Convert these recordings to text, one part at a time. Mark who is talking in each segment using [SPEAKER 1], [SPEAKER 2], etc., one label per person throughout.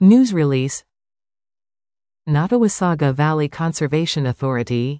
[SPEAKER 1] News release. Nottawasaga Valley Conservation Authority.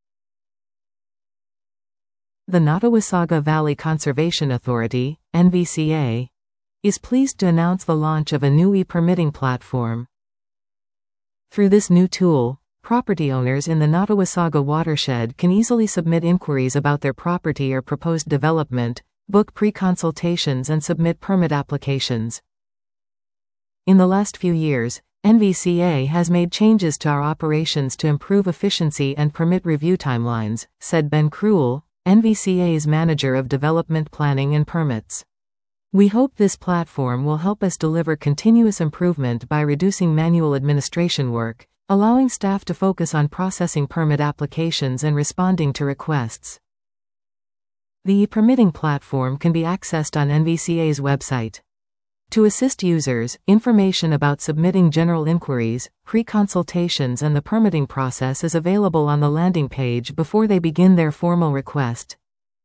[SPEAKER 1] The Nottawasaga Valley Conservation Authority, NVCA, is pleased to announce the launch of a new e-permitting platform. Through this new tool, property owners in the Nottawasaga watershed can easily submit inquiries about their property or proposed development, book pre-consultations and submit permit applications. In the last few years, NVCA has made changes to our operations to improve efficiency and permit review timelines, said Ben Cruel, NVCA's Manager of Development Planning and Permits. We hope this platform will help us deliver continuous improvement by reducing manual administration work, allowing staff to focus on processing permit applications and responding to requests. The e-permitting platform can be accessed on NVCA's website. To assist users, information about submitting general inquiries, pre-consultations and the permitting process is available on the landing page before they begin their formal request.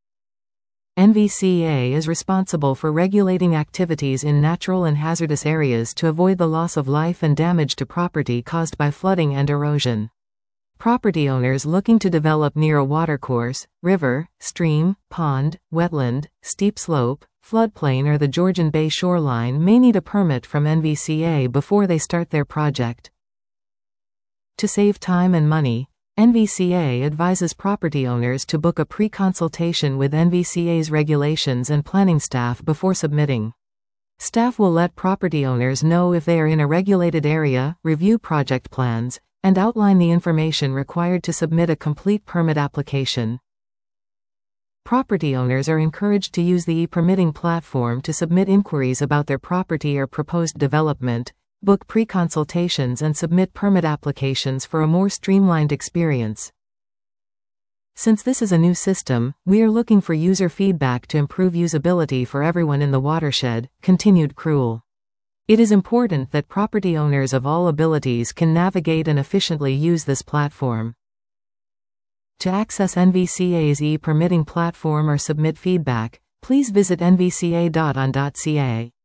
[SPEAKER 1] NVCA is responsible for regulating activities in natural and hazardous areas to avoid the loss of life and damage to property caused by flooding and erosion. Property owners looking to develop near a watercourse, river, stream, pond, wetland, steep slope, floodplain or the Georgian Bay shoreline may need a permit from NVCA before they start their project. To save time and money, NVCA advises property owners to book a pre-consultation with NVCA's regulations and planning staff before submitting. Staff will let property owners know if they are in a regulated area, review project plans, and outline the information required to submit a complete permit application. Property owners are encouraged to use the e-permitting platform to submit inquiries about their property or proposed development, book pre-consultations and submit permit applications for a more streamlined experience. Since this is a new system, we are looking for user feedback to improve usability for everyone in the watershed, continued Cruel. It is important that property owners of all abilities can navigate and efficiently use this platform. To access NVCA's e-permitting platform or submit feedback, please visit nvca.on.ca.